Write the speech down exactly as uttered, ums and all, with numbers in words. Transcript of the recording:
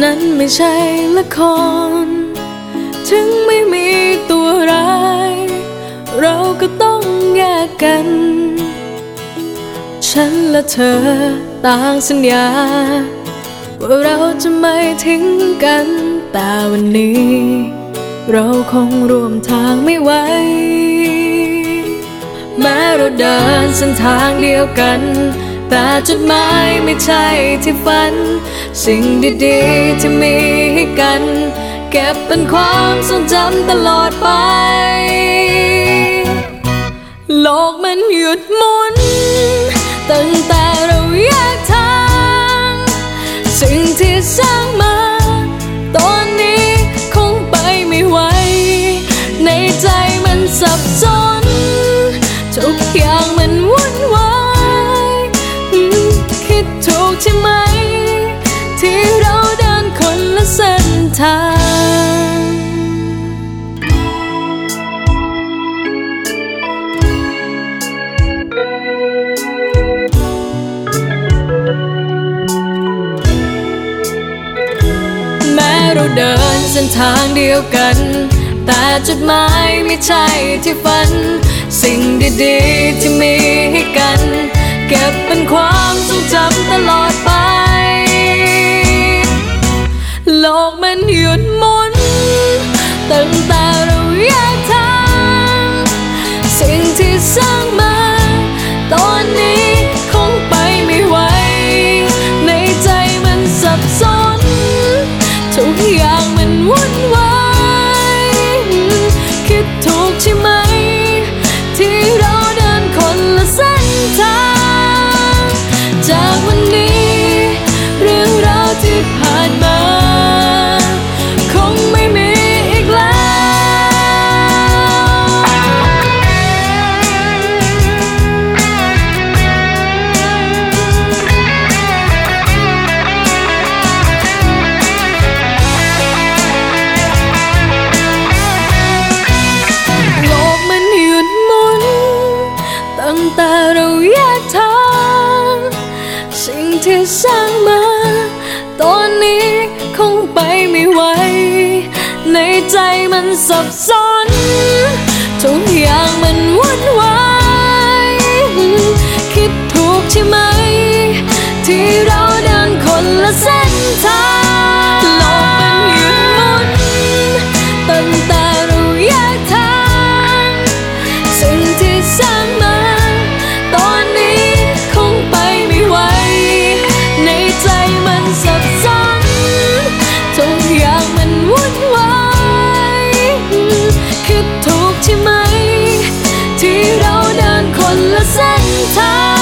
นั้นไม่ใช่ละครถึงไม่มีตัวร้ายเราก็ต้องแยกกันฉันและเธอต่างสัญญาว่าเราจะไม่ทิ้งกันแต่วันนี้เราคงร่วมทางไม่ไหวแม้เราเดินเส้นทางเดียวกันแต่จุดหมายไม่ใช่ที่ฝันสิ่งดีๆที่มีให้กันเก็บเป็นความทรงจำตลอดไปโลกมันหยุดหมุนตั้งแต่เราแยกทางสิ่งที่สร้างมาตอนนี้คงไปไม่ไหวในใจมันสับสนทุกอย่างมันวุ่นวายคิดถูกใช่ไหมที่เราเดินคนละเส้นทางแม้เราเดินเส้นทางเดียวกันแต่จุดหมายไม่ใช่ที่ฝันสิ่งดีๆที่มีให้กันเก็บเป็นความทรงจำตลอดไปโลกมันหยุดหมุนตั้งแต่เราแยกทางสิ่งที่สร้างมาตอนนี้คงไปไม่ไหวในใจมันสับสนทุกอย่างมันวุ่นวายคิดถูกใช่ไหมที่เราเดินคนละเส้นทางจากวันนี้เรื่องราวที่ผ่านมาคงไม่มีอีกแล้วโลกมันหยุดหมุนตั้งแต่เราแยกทางสิ่งที่สร้างมาตอนนี้คงไปไม่ไหวในใจมันสับสนทุกอย่างมันวุ่นวายคิดถูกใช่ไหมที่เราเดินคนละเส้นทางโลกมันหยุดหมุนตั้งแต่เราแยกทางสิ่งที่สร้างมาตอนนี้คงไปไม่ไหวในใจมันสับสนทุกอย่างมันวุ่นวายคิดถูกใช่ไหมที่เราเดินคนละเส้นทาง